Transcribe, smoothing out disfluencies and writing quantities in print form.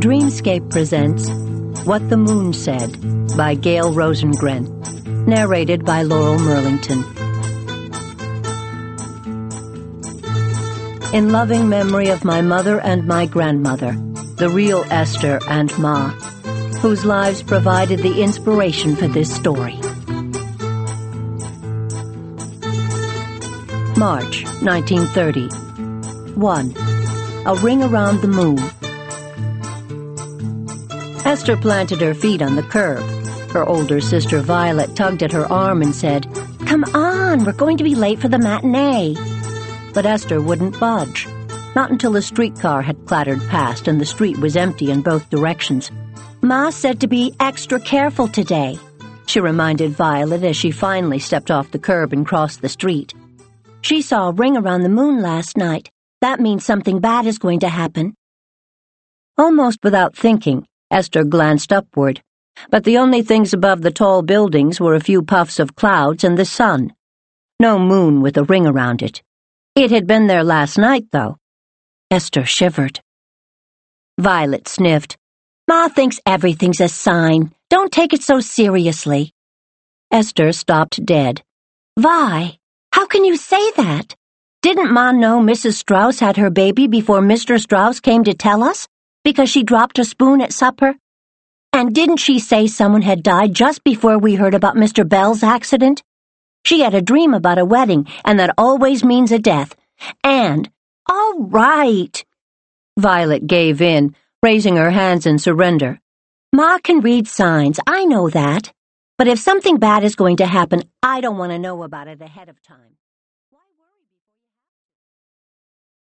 Dreamscape presents What the Moon Said by Gail Rosengren, narrated by Laurel Merlington. In loving memory of my mother and my grandmother, the real Esther and Ma, whose lives provided the inspiration for this story. March 1930. 1. A Ring Around the Moon. Esther planted her feet on the curb. Her older sister Violet tugged at her arm and said, "Come on, we're going to be late for the matinee." But Esther wouldn't budge. Not until a streetcar had clattered past and the street was empty in both directions. "Ma said to be extra careful today," she reminded Violet as she finally stepped off the curb and crossed the street. "She saw a ring around the moon last night. That means something bad is going to happen." Almost without thinking, Esther glanced upward, but the only things above the tall buildings were a few puffs of clouds and the sun. No moon with a ring around it. It had been there last night, though. Esther shivered. Violet sniffed. "Ma thinks everything's a sign. Don't take it so seriously." Esther stopped dead. "Vi, how can you say that? Didn't Ma know Mrs. Strauss had her baby before Mr. Strauss came to tell us? Because she dropped a spoon at supper? And didn't she say someone had died just before we heard about Mr. Bell's accident? She had a dream about a wedding, and that always means a death. And, all right." Violet gave in, raising her hands in surrender. "Ma can read signs, I know that. But if something bad is going to happen, I don't want to know about it ahead of time."